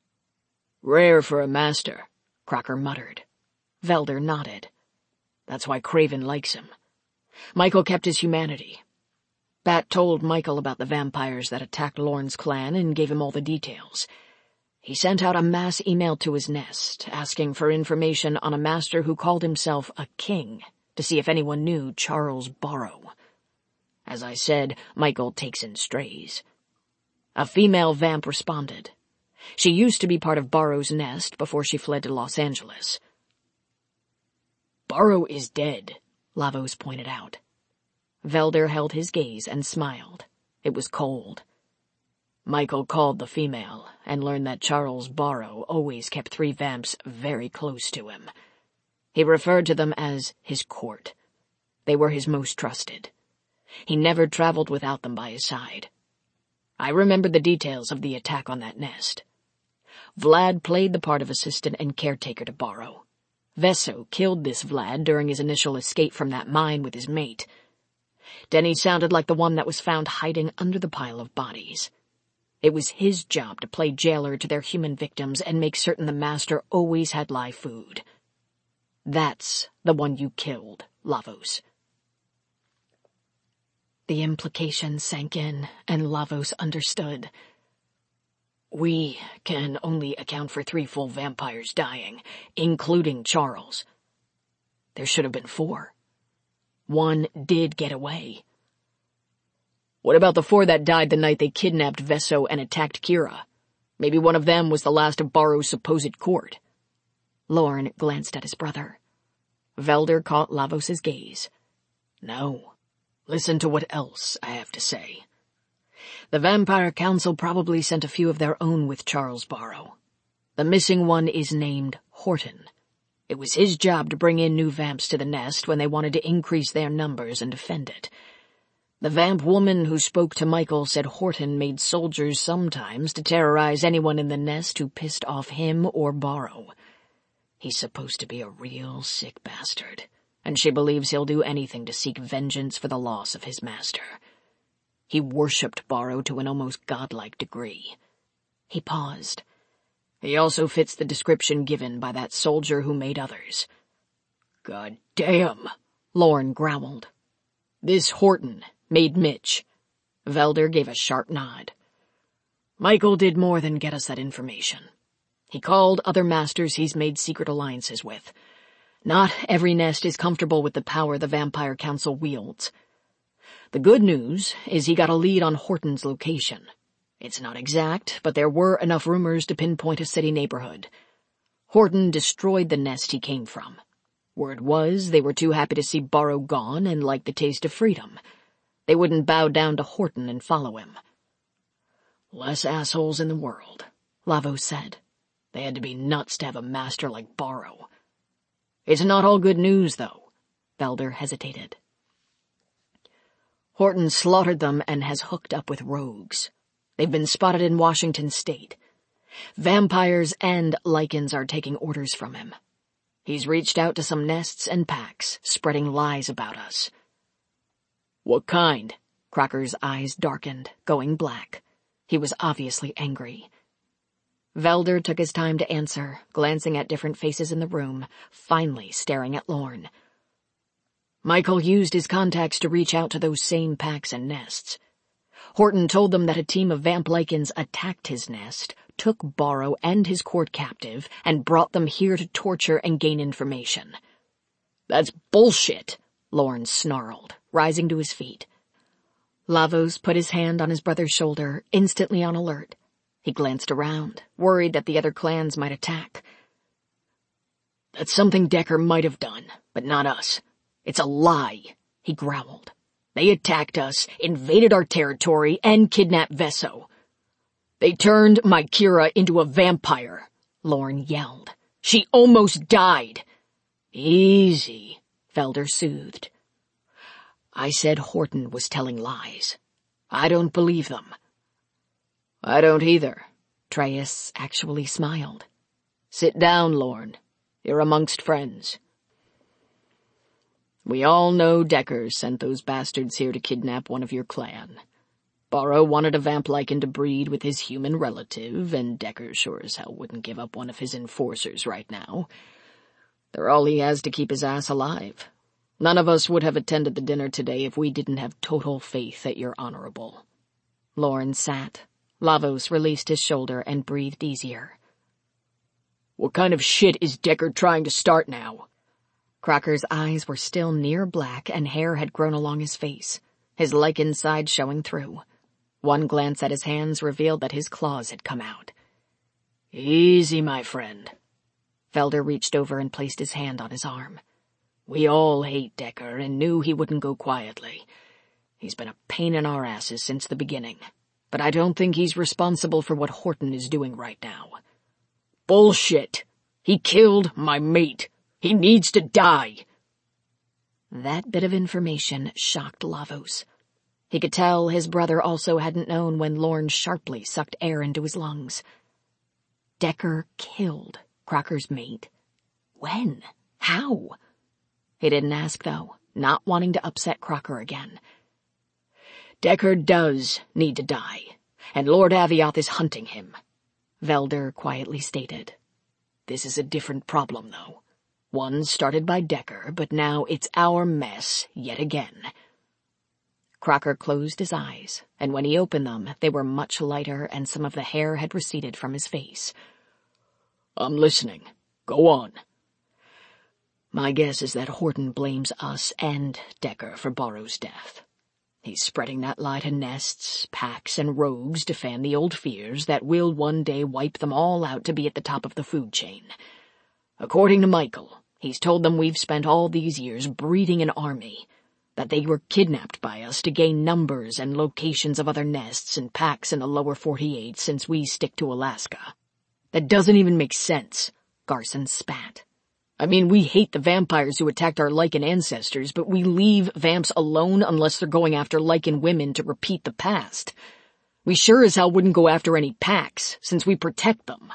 Rare for a master, Crocker muttered. Velder nodded. That's why Craven likes him. Michael kept his humanity. Bat told Michael about the vampires that attacked Lorne's clan and gave him all the details. He sent out a mass email to his nest, asking for information on a master who called himself a king, to see if anyone knew Charles Barrow. As I said, Michael takes in strays. A female vamp responded. She used to be part of Barrow's nest before she fled to Los Angeles. Barrow is dead, Lavos pointed out. Velder held his gaze and smiled. It was cold. Michael called the female and learned that Charles Barrow always kept three vamps very close to him. He referred to them as his court. They were his most trusted. He never traveled without them by his side. I remembered the details of the attack on that nest. Vlad played the part of assistant and caretaker to Barrow. Vesso killed this Vlad during his initial escape from that mine with his mate. Denny sounded like the one that was found hiding under the pile of bodies. It was his job to play jailer to their human victims and make certain the master always had live food. That's the one you killed, Lavos. The implication sank in, and Lavos understood. We can only account for three full vampires dying, including Charles. There should have been four. One did get away. What about the four that died the night they kidnapped Vesso and attacked Kira? Maybe one of them was the last of Barrow's supposed court. Lorne glanced at his brother. Velder caught Lavos's gaze. No. Listen to what else I have to say. The Vampire Council probably sent a few of their own with Charles Barrow. The missing one is named Horton. It was his job to bring in new vamps to the nest when they wanted to increase their numbers and defend it. The vamp woman who spoke to Michael said Horton made soldiers sometimes to terrorize anyone in the nest who pissed off him or Barrow. He's supposed to be a real sick bastard, and she believes he'll do anything to seek vengeance for the loss of his master. He worshipped Barrow to an almost godlike degree. He paused. He also fits the description given by that soldier who made others. God damn, Lorne growled. This Horton made Mitch. Velder gave a sharp nod. Michael did more than get us that information. He called other masters he's made secret alliances with. Not every nest is comfortable with the power the Vampire Council wields. The good news is he got a lead on Horton's location. It's not exact, but there were enough rumors to pinpoint a city neighborhood. Horton destroyed the nest he came from. Word was they were too happy to see Barrow gone and liked the taste of freedom. They wouldn't bow down to Horton and follow him. Less assholes in the world, Lavos said. They had to be nuts to have a master like Barrow. It's not all good news, though. Velder hesitated. Horton slaughtered them and has hooked up with rogues. They've been spotted in Washington state. Vampires and Lycans are taking orders from him. He's reached out to some nests and packs, spreading lies about us. What kind? Crocker's eyes darkened, going black. He was obviously angry. Velder took his time to answer, glancing at different faces in the room, finally staring at Lorne. Michael used his contacts to reach out to those same packs and nests. Horton told them that a team of Vamp Lycans attacked his nest, took Barrow and his court captive, and brought them here to torture and gain information. That's bullshit, Lorne snarled, rising to his feet. Lavos put his hand on his brother's shoulder, instantly on alert. He glanced around, worried that the other clans might attack. That's something Decker might have done, but not us. It's a lie, he growled. They attacked us, invaded our territory, and kidnapped Vesso. They turned my Kira into a vampire, Lorne yelled. She almost died. Easy, Velder soothed. I said Horton was telling lies. I don't believe them. I don't either. Traius actually smiled. Sit down, Lorne. You're amongst friends. We all know Decker sent those bastards here to kidnap one of your clan. Barrow wanted a vamp-lycan to breed with his human relative, and Decker sure as hell wouldn't give up one of his enforcers right now. They're all he has to keep his ass alive. None of us would have attended the dinner today if we didn't have total faith that you're honorable. Lorne sat. Lavos released his shoulder and breathed easier. What kind of shit is Decker trying to start now? Crocker's eyes were still near black and hair had grown along his face, his lichen side showing through. One glance at his hands revealed that his claws had come out. Easy, my friend. Velder reached over and placed his hand on his arm. We all hate Decker and knew he wouldn't go quietly. He's been a pain in our asses since the beginning, but I don't think he's responsible for what Horton is doing right now. Bullshit! He killed my mate. He needs to die. That bit of information shocked Lavos. He could tell his brother also hadn't known when Lorne sharply sucked air into his lungs. Decker killed Crocker's mate. When? How? He didn't ask, though, not wanting to upset Crocker again. Decker does need to die, and Lord Avioth is hunting him, Velder quietly stated. This is a different problem, though. One started by Decker, but now it's our mess yet again. Crocker closed his eyes, and when he opened them, they were much lighter and some of the hair had receded from his face. I'm listening. Go on. My guess is that Horton blames us and Decker for Barrow's death. He's spreading that lie to nests, packs, and rogues to fan the old fears that we'll one day wipe them all out to be at the top of the food chain. According to Michael, he's told them we've spent all these years breeding an army, that they were kidnapped by us to gain numbers and locations of other nests and packs in the lower forty-eight since we stick to Alaska. That doesn't even make sense, Garson spat. I mean, we hate the vampires who attacked our Lycan ancestors, but we leave vamps alone unless they're going after Lycan women to repeat the past. We sure as hell wouldn't go after any packs, since we protect them.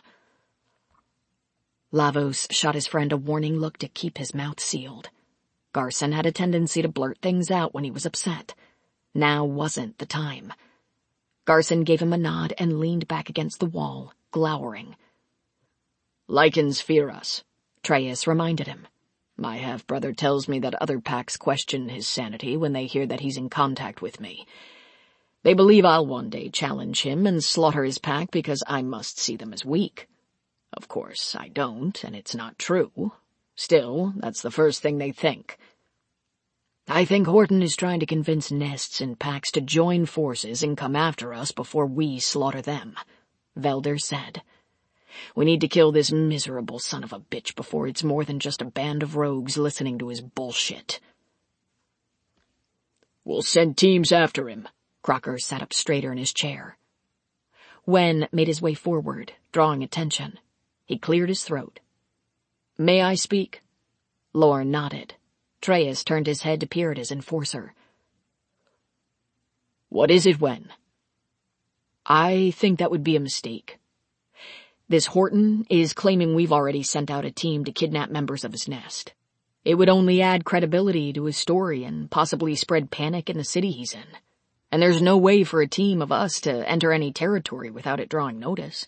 Lavos shot his friend a warning look to keep his mouth sealed. Garson had a tendency to blurt things out when he was upset. Now wasn't the time. Garson gave him a nod and leaned back against the wall, glowering. Lycans fear us, Traius reminded him. My half-brother tells me that other packs question his sanity when they hear that he's in contact with me. They believe I'll one day challenge him and slaughter his pack because I must see them as weak. Of course, I don't, and it's not true. Still, that's the first thing they think. I think Horton is trying to convince Nests and Pax to join forces and come after us before we slaughter them, Velder said. We need to kill this miserable son of a bitch before it's more than just a band of rogues listening to his bullshit. We'll send teams after him. Crocker sat up straighter in his chair. Wen made his way forward, drawing attention. He cleared his throat. May I speak? Lorne nodded. Treyas turned his head to peer at his enforcer. What is it, Wen? I think that would be a mistake. This Horton is claiming we've already sent out a team to kidnap members of his nest. It would only add credibility to his story and possibly spread panic in the city he's in. And there's no way for a team of us to enter any territory without it drawing notice.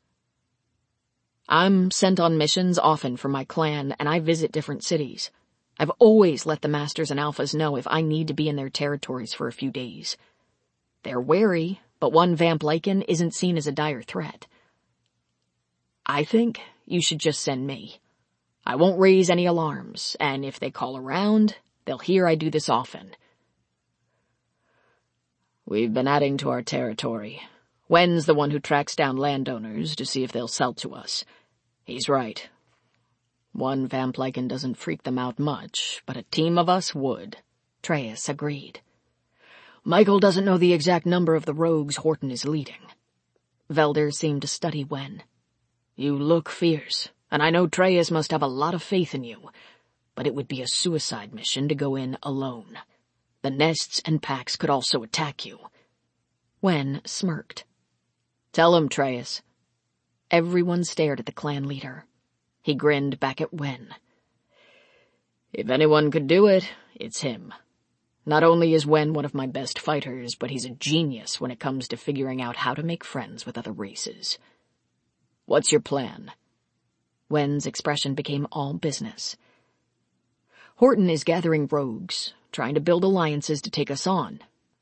I'm sent on missions often for my clan, and I visit different cities. I've always let the Masters and Alphas know if I need to be in their territories for a few days. They're wary, but one Vamp Lycan isn't seen as a dire threat. I think you should just send me. I won't raise any alarms, and if they call around, they'll hear I do this often. We've been adding to our territory. Wen's the one who tracks down landowners to see if they'll sell to us. He's right. One Vamp Lycan doesn't freak them out much, but a team of us would. Treyas agreed. Michael doesn't know the exact number of the rogues Horton is leading. Velder seemed to study Wen. You look fierce, and I know Treyas must have a lot of faith in you, but it would be a suicide mission to go in alone. The Nests and Pax could also attack you. Wen smirked. Tell him, Treyas. Everyone stared at the clan leader. He grinned back at Wen. If anyone could do it, it's him. Not only is Wen one of my best fighters, but he's a genius when it comes to figuring out how to make friends with other races. What's your plan? Wen's expression became all business. Horton is gathering rogues, trying to build alliances to take us on.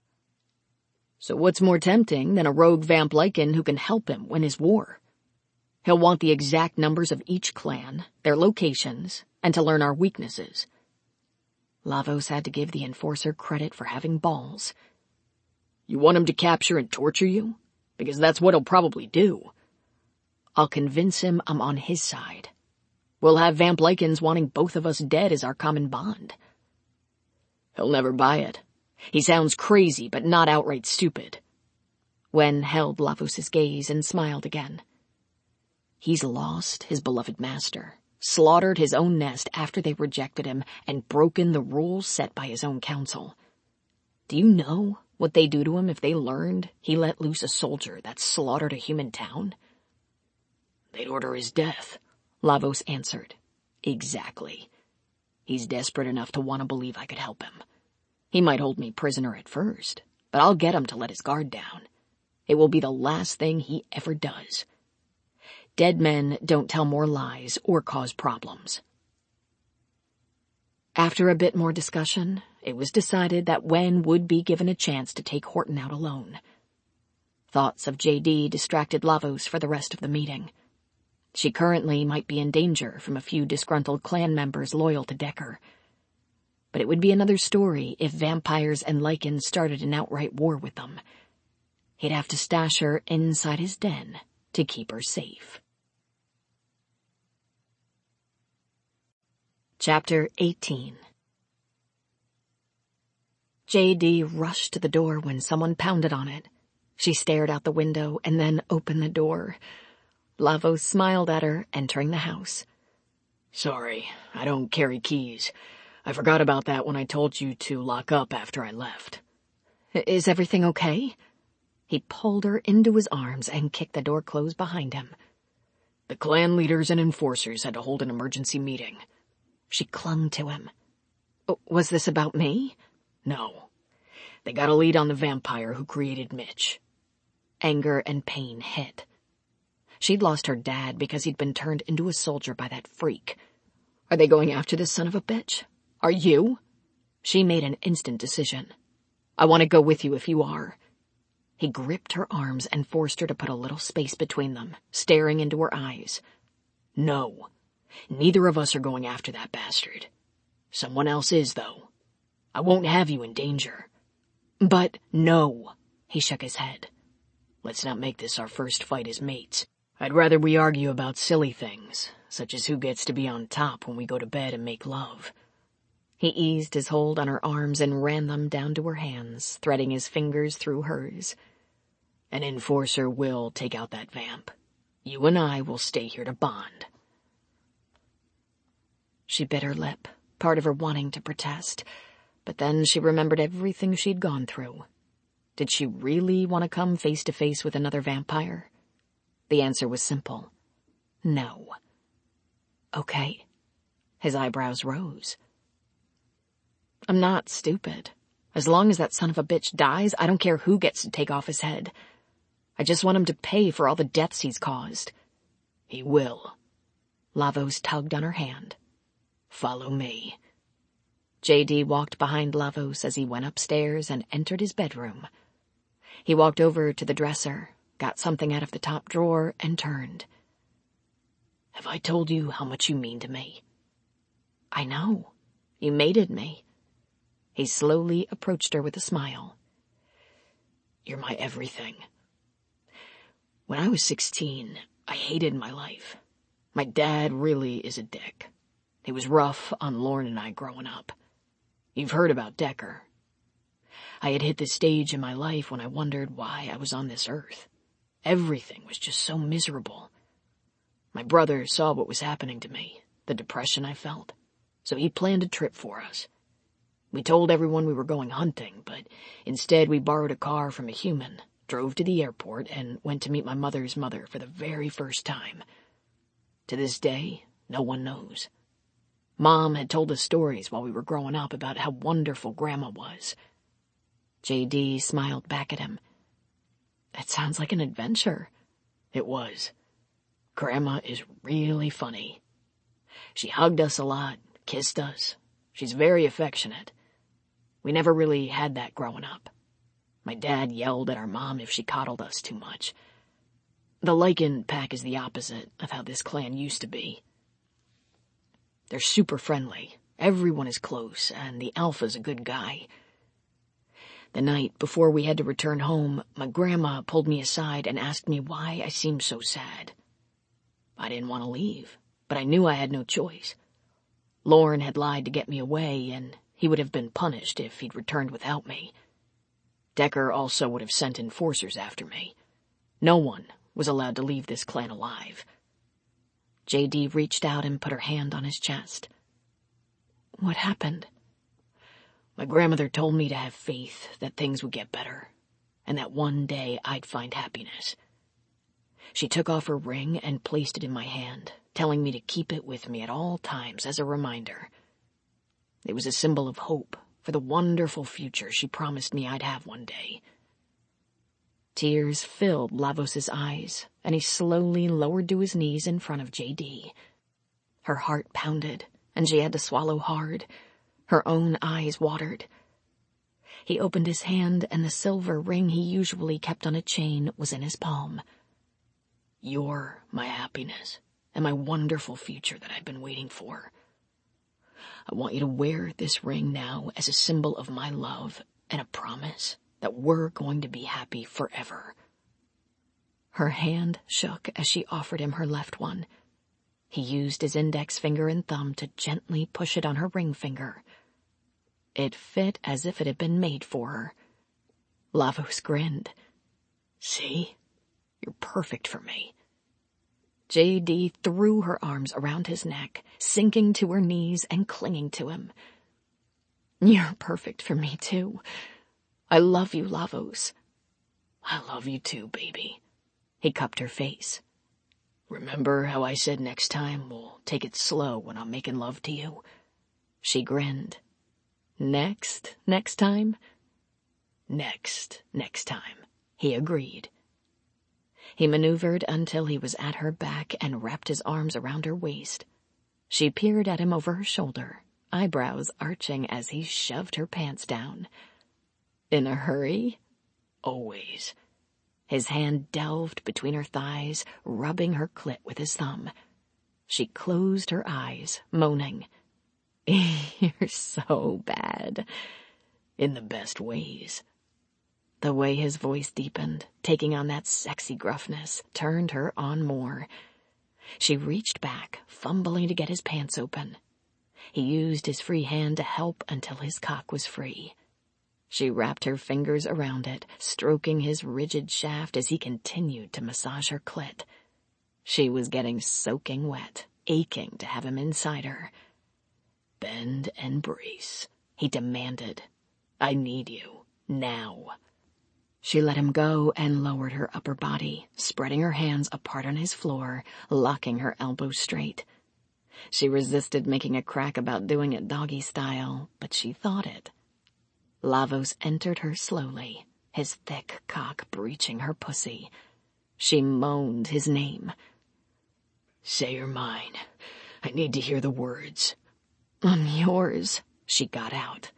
So what's more tempting than a rogue Vamp Lycan who can help him win his war? He'll want the exact numbers of each clan, their locations, and to learn our weaknesses. Lavos had to give the enforcer credit for having balls. You want him to capture and torture you? Because that's what he'll probably do. I'll convince him I'm on his side. We'll have Vamp Lycans wanting both of us dead as our common bond. He'll never buy it. He sounds crazy, but not outright stupid. Wen held Lavos's gaze and smiled again. He's lost his beloved master, slaughtered his own nest after they rejected him, and broken the rules set by his own council. Do you know what they'd do to him if they learned he let loose a soldier that slaughtered a human town? They'd order his death, Lavos answered. Exactly. He's desperate enough to want to believe I could help him. He might hold me prisoner at first, but I'll get him to let his guard down. It will be the last thing he ever does. Dead men don't tell more lies or cause problems. After a bit more discussion, it was decided that Wen would be given a chance to take Horton out alone. Thoughts of J D distracted Lavos for the rest of the meeting. She currently might be in danger from a few disgruntled clan members loyal to Decker. But it would be another story if vampires and Lycans started an outright war with them. He'd have to stash her inside his den to keep her safe. Chapter eighteen. J D rushed to the door when someone pounded on it. She stared out the window and then opened the door. Lavos smiled at her, entering the house. Sorry, I don't carry keys. I forgot about that when I told you to lock up after I left. Is everything okay? He pulled her into his arms and kicked the door closed behind him. The clan leaders and enforcers had to hold an emergency meeting. She clung to him. Was this about me? No. They got a lead on the vampire who created Mitch. Anger and pain hit. She'd lost her dad because he'd been turned into a soldier by that freak. Are they going after this son of a bitch? Are you? She made an instant decision. I want to go with you if you are. He gripped her arms and forced her to put a little space between them, staring into her eyes. No. Neither of us are going after that bastard. Someone else is, though. I won't have you in danger. But No, he shook his head. Let's not make this our first fight as mates. I'd rather we argue about silly things, such as who gets to be on top when we go to bed and make love. He eased his hold on her arms and ran them down to her hands, threading his fingers through hers. An enforcer will take out that vamp. You and I will stay here to bond. She bit her lip, part of her wanting to protest, but then she remembered everything she'd gone through. Did she really want to come face to face with another vampire? The answer was simple. No. Okay. His eyebrows rose. I'm not stupid. As long as that son of a bitch dies, I don't care who gets to take off his head. I just want him to pay for all the deaths he's caused. He will. Lavos tugged on her hand. Follow me. J D walked behind Lavos as he went upstairs and entered his bedroom. He walked over to the dresser, got something out of the top drawer, and turned. Have I told you how much you mean to me? I know. You mated me. He slowly approached her with a smile. You're my everything. When I was sixteen, I hated my life. My dad really is a dick. He was rough on Lauren and I growing up. You've heard about Decker. I had hit this stage in my life when I wondered why I was on this earth. Everything was just so miserable. My brother saw what was happening to me, the depression I felt, so he planned a trip for us. We told everyone we were going hunting, but instead we borrowed a car from a human, drove to the airport, and went to meet my mother's mother for the very first time. To this day, no one knows. Mom had told us stories while we were growing up about how wonderful Grandma was. J D smiled back at him. It sounds like an adventure. It was. Grandma is really funny. She hugged us a lot, kissed us. She's very affectionate. We never really had that growing up. My dad yelled at our mom if she coddled us too much. The Lycan pack is the opposite of how this clan used to be. They're super friendly. Everyone is close, and the Alpha's a good guy. The night before we had to return home, my grandma pulled me aside and asked me why I seemed so sad. I didn't want to leave, but I knew I had no choice. Lauren had lied to get me away, and he would have been punished if he'd returned without me. Decker also would have sent enforcers after me. No one was allowed to leave this clan alive. J D reached out and put her hand on his chest. What happened? My grandmother told me to have faith that things would get better, and that one day I'd find happiness. She took off her ring and placed it in my hand, telling me to keep it with me at all times as a reminder. It was a symbol of hope for the wonderful future she promised me I'd have one day. Tears filled Lavos's eyes, and he slowly lowered to his knees in front of J D. Her heart pounded, and she had to swallow hard. Her own eyes watered. He opened his hand, and the silver ring he usually kept on a chain was in his palm. You're my happiness, and my wonderful future that I've been waiting for. I want you to wear this ring now as a symbol of my love and a promise that we're going to be happy forever. Her hand shook as she offered him her left one. He used his index finger and thumb to gently push it on her ring finger. It fit as if it had been made for her. Lavos grinned. See? You're perfect for me. J D threw her arms around his neck, sinking to her knees and clinging to him. You're perfect for me, too. I love you, Lavos. I love you too, baby. He cupped her face. Remember how I said next time we'll take it slow when I'm making love to you? She grinned. Next, next time? Next, next time, he agreed. He maneuvered until he was at her back and wrapped his arms around her waist. She peered at him over her shoulder, eyebrows arching as he shoved her pants down. In a hurry? Always. His hand delved between her thighs, rubbing her clit with his thumb. She closed her eyes, moaning. You're so bad. In the best ways. The way his voice deepened, taking on that sexy gruffness, turned her on more. She reached back, fumbling to get his pants open. He used his free hand to help until his cock was free. She wrapped her fingers around it, stroking his rigid shaft as he continued to massage her clit. She was getting soaking wet, aching to have him inside her. Bend and brace, he demanded. I need you, now. She let him go and lowered her upper body, spreading her hands apart on his floor, locking her elbows straight. She resisted making a crack about doing it doggy style, but she thought it. Lavos entered her slowly, his thick cock breaching her pussy. She moaned his name. Say you're mine. I need to hear the words. I'm yours, she got out.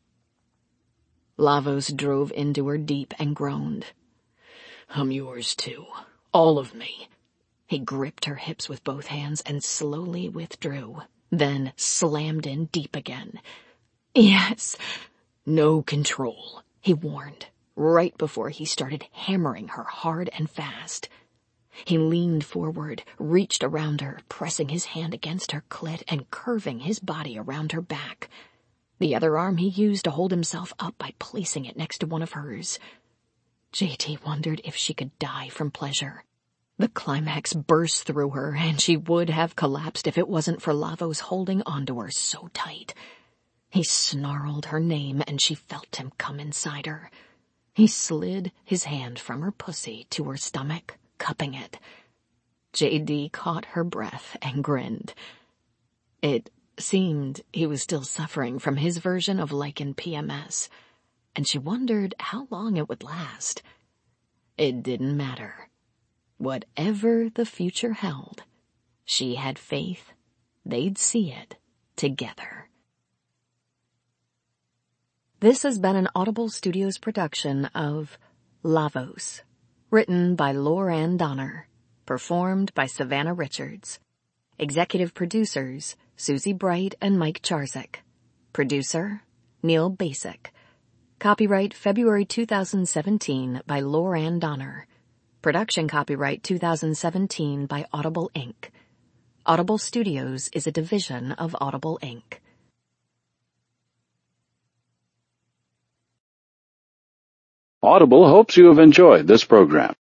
Lavos drove into her deep and groaned. I'm yours too. All of me. He gripped her hips with both hands and slowly withdrew, then slammed in deep again. Yes. No control, he warned, right before he started hammering her hard and fast. He leaned forward, reached around her, pressing his hand against her clit and curving his body around her back. The other arm he used to hold himself up by placing it next to one of hers. J T wondered if she could die from pleasure. The climax burst through her, and she would have collapsed if it wasn't for Lavos holding onto her so tight. He snarled her name, and she felt him come inside her. He slid his hand from her pussy to her stomach, cupping it. J D caught her breath and grinned. It seemed he was still suffering from his version of lichen P M S, and she wondered how long it would last. It didn't matter. Whatever the future held, she had faith they'd see it together. This has been an Audible Studios production of Lavos, written by Lauren Donner, performed by Savannah Richards. Executive producers, Susie Bright and Mike Charzik. Producer, Neil Basic. Copyright February two thousand seventeen by Lauren Donner. Production copyright two thousand seventeen by Audible Incorporated. Audible Studios is a division of Audible Incorporated. Audible hopes you have enjoyed this program.